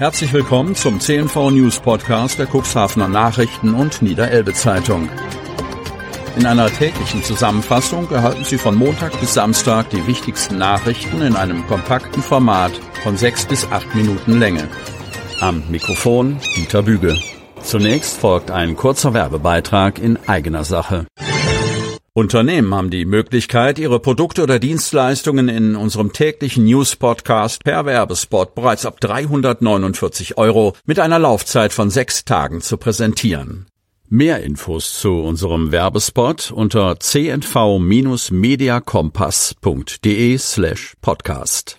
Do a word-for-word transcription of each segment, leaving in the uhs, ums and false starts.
Herzlich willkommen zum C N V News Podcast der Cuxhavener Nachrichten und Niederelbe Zeitung. In einer täglichen Zusammenfassung erhalten Sie von Montag bis Samstag die wichtigsten Nachrichten in einem kompakten Format von sechs bis acht Minuten Länge. Am Mikrofon Dieter Büge. Zunächst folgt ein kurzer Werbebeitrag in eigener Sache. Unternehmen haben die Möglichkeit, ihre Produkte oder Dienstleistungen in unserem täglichen News-Podcast per Werbespot bereits ab dreihundertneunundvierzig Euro mit einer Laufzeit von sechs Tagen zu präsentieren. Mehr Infos zu unserem Werbespot unter c n v mediakompass punkt d e slash podcast.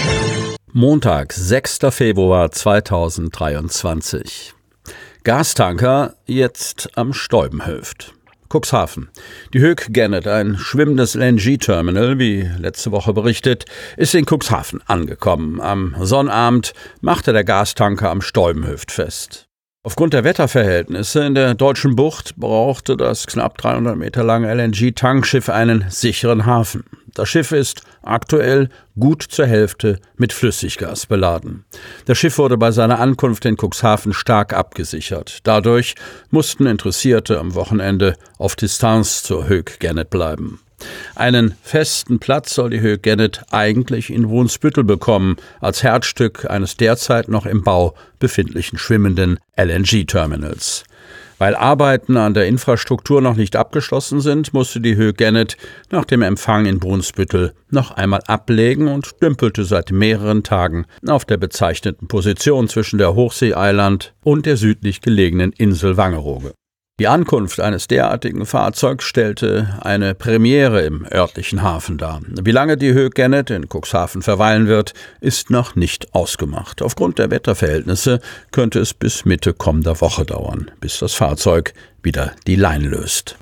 Montag, sechster Februar zweitausenddreiundzwanzig. Gastanker jetzt am Steubenhöft. Cuxhaven. Die Höegh Genet, ein schwimmendes L N G-Terminal, wie letzte Woche berichtet, ist in Cuxhaven angekommen. Am Sonnabend machte der Gastanker am Steubenhöft fest. Aufgrund der Wetterverhältnisse in der Deutschen Bucht brauchte das knapp dreihundert Meter lange L N G-Tankschiff einen sicheren Hafen. Das Schiff ist aktuell gut zur Hälfte mit Flüssiggas beladen. Das Schiff wurde bei seiner Ankunft in Cuxhaven stark abgesichert. Dadurch mussten Interessierte am Wochenende auf Distanz zur Höegh Genet bleiben. Einen festen Platz soll die Höegh Genet eigentlich in Brunsbüttel bekommen, als Herzstück eines derzeit noch im Bau befindlichen schwimmenden L N G-Terminals. Weil Arbeiten an der Infrastruktur noch nicht abgeschlossen sind, musste die Höegh Genet nach dem Empfang in Brunsbüttel noch einmal ablegen und dümpelte seit mehreren Tagen auf der bezeichneten Position zwischen der Hochseeeiland und der südlich gelegenen Insel Wangerooge. Die Ankunft eines derartigen Fahrzeugs stellte eine Premiere im örtlichen Hafen dar. Wie lange die Höegh Genet in Cuxhaven verweilen wird, ist noch nicht ausgemacht. Aufgrund der Wetterverhältnisse könnte es bis Mitte kommender Woche dauern, bis das Fahrzeug wieder die Leine löst.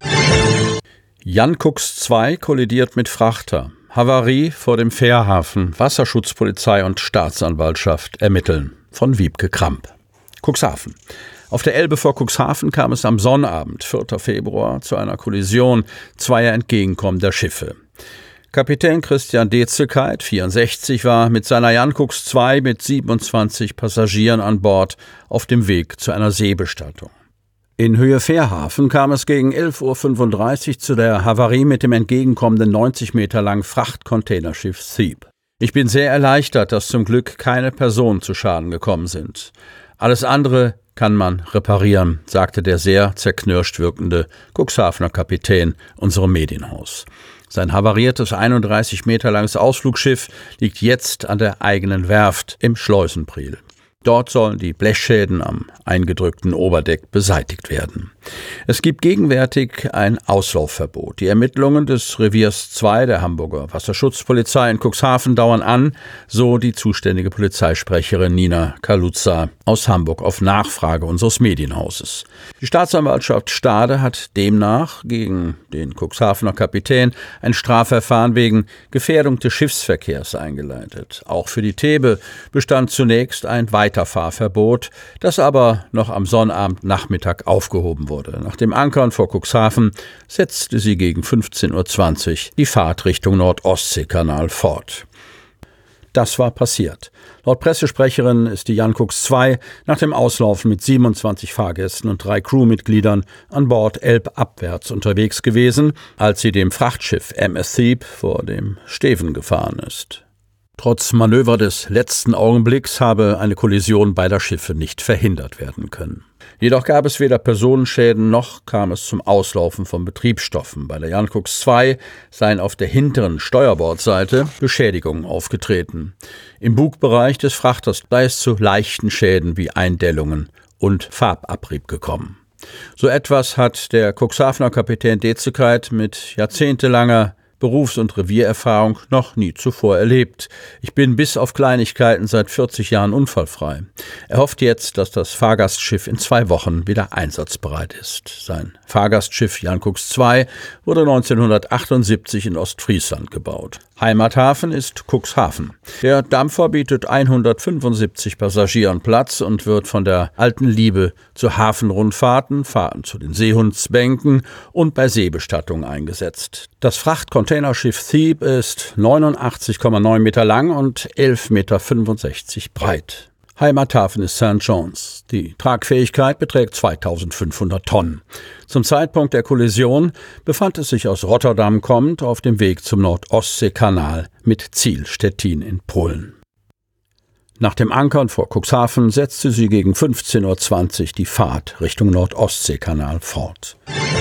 Jan Cux zwei kollidiert mit Frachter. Havarie vor dem Fährhafen. Wasserschutzpolizei und Staatsanwaltschaft ermitteln. Von Wiebke Kramp. Cuxhaven. Auf der Elbe vor Cuxhaven kam es am Sonnabend, vierter Februar, zu einer Kollision zweier entgegenkommender Schiffe. Kapitän Christian Dezekeit, vierundsechzig, war mit seiner Jan Cux zwei mit siebenundzwanzig Passagieren an Bord auf dem Weg zu einer Seebestattung. In Höhe Fährhafen kam es gegen elf Uhr fünfunddreißig zu der Havarie mit dem entgegenkommenden neunzig Meter langen Frachtcontainerschiff Thebe. Ich bin sehr erleichtert, dass zum Glück keine Personen zu Schaden gekommen sind. Alles andere kann man reparieren, sagte der sehr zerknirscht wirkende Cuxhavener Kapitän unserem Medienhaus. Sein havariertes einunddreißig Meter langes Ausflugsschiff liegt jetzt an der eigenen Werft im Schleusenpriel. Dort sollen die Blechschäden am eingedrückten Oberdeck beseitigt werden. Es gibt gegenwärtig ein Auslaufverbot. Die Ermittlungen des Reviers zwei der Hamburger Wasserschutzpolizei in Cuxhaven dauern an, so die zuständige Polizeisprecherin Nina Kaluza aus Hamburg auf Nachfrage unseres Medienhauses. Die Staatsanwaltschaft Stade hat demnach gegen den Cuxhavener Kapitän ein Strafverfahren wegen Gefährdung des Schiffsverkehrs eingeleitet. Auch für die Thebe bestand zunächst ein Weiterfahrverbot, das aber noch am Sonnabendnachmittag aufgehoben wurde. Nach dem Ankern vor Cuxhaven setzte sie gegen fünfzehn Uhr zwanzig die Fahrt Richtung Nord-Ostsee-Kanal fort. Das war passiert. Laut Pressesprecherin ist die Jan Cux zwei nach dem Auslaufen mit siebenundzwanzig Fahrgästen und drei Crewmitgliedern an Bord elbabwärts unterwegs gewesen, als sie dem Frachtschiff M S Thebe vor dem Steven gefahren ist. Trotz Manöver des letzten Augenblicks habe eine Kollision beider Schiffe nicht verhindert werden können. Jedoch gab es weder Personenschäden noch kam es zum Auslaufen von Betriebsstoffen. Bei der Jan Cux zwei seien auf der hinteren Steuerbordseite Beschädigungen aufgetreten. Im Bugbereich des Frachters sei es zu leichten Schäden wie Eindellungen und Farbabrieb gekommen. So etwas hat der Cuxhavener Kapitän Dezekeit mit jahrzehntelanger Berufs- und Reviererfahrung noch nie zuvor erlebt. Ich bin bis auf Kleinigkeiten seit vierzig Jahren unfallfrei. Er hofft jetzt, dass das Fahrgastschiff in zwei Wochen wieder einsatzbereit ist. Sein Fahrgastschiff Jan Cux zwei wurde neunzehnhundertachtundsiebzig in Ostfriesland gebaut. Heimathafen ist Cuxhaven. Der Dampfer bietet hundertfünfundsiebzig Passagieren Platz und wird von der Alten Liebe zu Hafenrundfahrten, Fahrten zu den Seehundsbänken und bei Seebestattungen eingesetzt. Das Frachtcontainerschiff Thebe ist neunundachtzig Komma neun Meter lang und elf Komma fünfundsechzig Meter breit. Heimathafen ist Saint John's. Die Tragfähigkeit beträgt zweitausendfünfhundert Tonnen. Zum Zeitpunkt der Kollision befand es sich aus Rotterdam kommend auf dem Weg zum Nord-Ostsee-Kanal mit Ziel Stettin in Polen. Nach dem Ankern vor Cuxhaven setzte sie gegen fünfzehn Uhr zwanzig die Fahrt Richtung Nord-Ostsee-Kanal fort.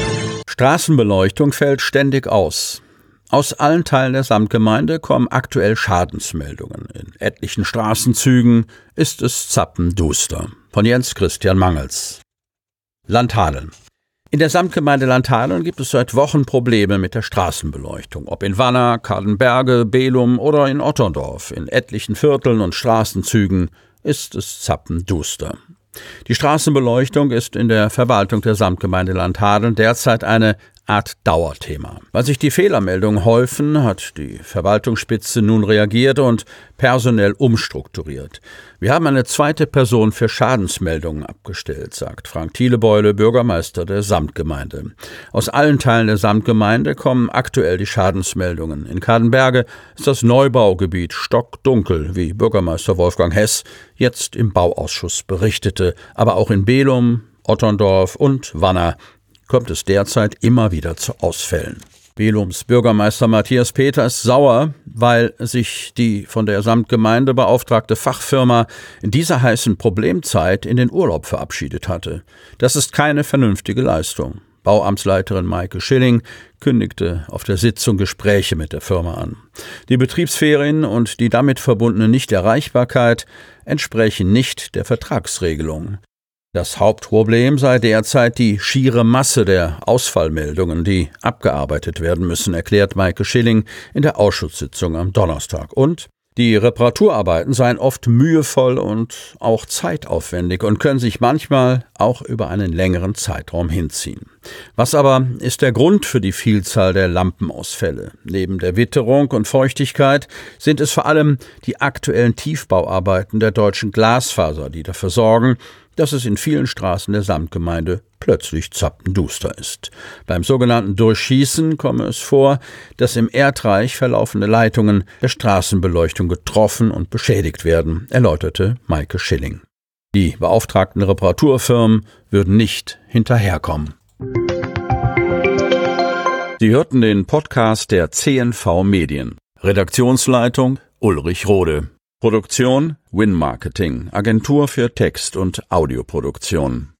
Straßenbeleuchtung fällt ständig aus. Aus allen Teilen der Samtgemeinde kommen aktuell Schadensmeldungen. In etlichen Straßenzügen ist es zappenduster. Von Jens Christian Mangels. Landhadeln. In der Samtgemeinde Landhadeln gibt es seit Wochen Probleme mit der Straßenbeleuchtung. Ob in Wanner, Kadenberge, Belum oder in Otterndorf. In etlichen Vierteln und Straßenzügen ist es zappenduster. Die Straßenbeleuchtung ist in der Verwaltung der Samtgemeinde Landhadeln derzeit eine Art Dauerthema. Weil sich die Fehlermeldungen häufen, hat die Verwaltungsspitze nun reagiert und personell umstrukturiert. Wir haben eine zweite Person für Schadensmeldungen abgestellt, sagt Frank Thielebeule, Bürgermeister der Samtgemeinde. Aus allen Teilen der Samtgemeinde kommen aktuell die Schadensmeldungen. In Kadenberge ist das Neubaugebiet stockdunkel, wie Bürgermeister Wolfgang Hess jetzt im Bauausschuss berichtete. Aber auch in Belum, Otterndorf und Wanner kommt es derzeit immer wieder zu Ausfällen. Belums Bürgermeister Matthias Peter ist sauer, weil sich die von der Samtgemeinde beauftragte Fachfirma in dieser heißen Problemzeit in den Urlaub verabschiedet hatte. Das ist keine vernünftige Leistung. Bauamtsleiterin Maike Schilling kündigte auf der Sitzung Gespräche mit der Firma an. Die Betriebsferien und die damit verbundene Nichterreichbarkeit entsprechen nicht der Vertragsregelung. Das Hauptproblem sei derzeit die schiere Masse der Ausfallmeldungen, die abgearbeitet werden müssen, erklärt Maike Schilling in der Ausschusssitzung am Donnerstag. Und die Reparaturarbeiten seien oft mühevoll und auch zeitaufwendig und können sich manchmal auch über einen längeren Zeitraum hinziehen. Was aber ist der Grund für die Vielzahl der Lampenausfälle? Neben der Witterung und Feuchtigkeit sind es vor allem die aktuellen Tiefbauarbeiten der Deutschen Glasfaser, die dafür sorgen, dass es in vielen Straßen der Samtgemeinde plötzlich zappenduster ist. Beim sogenannten Durchschießen komme es vor, dass im Erdreich verlaufende Leitungen der Straßenbeleuchtung getroffen und beschädigt werden, erläuterte Maike Schilling. Die beauftragten Reparaturfirmen würden nicht hinterherkommen. Sie hörten den Podcast der C N V Medien. Redaktionsleitung Ulrich Rode. Produktion Win Marketing, Agentur für Text- und Audioproduktion.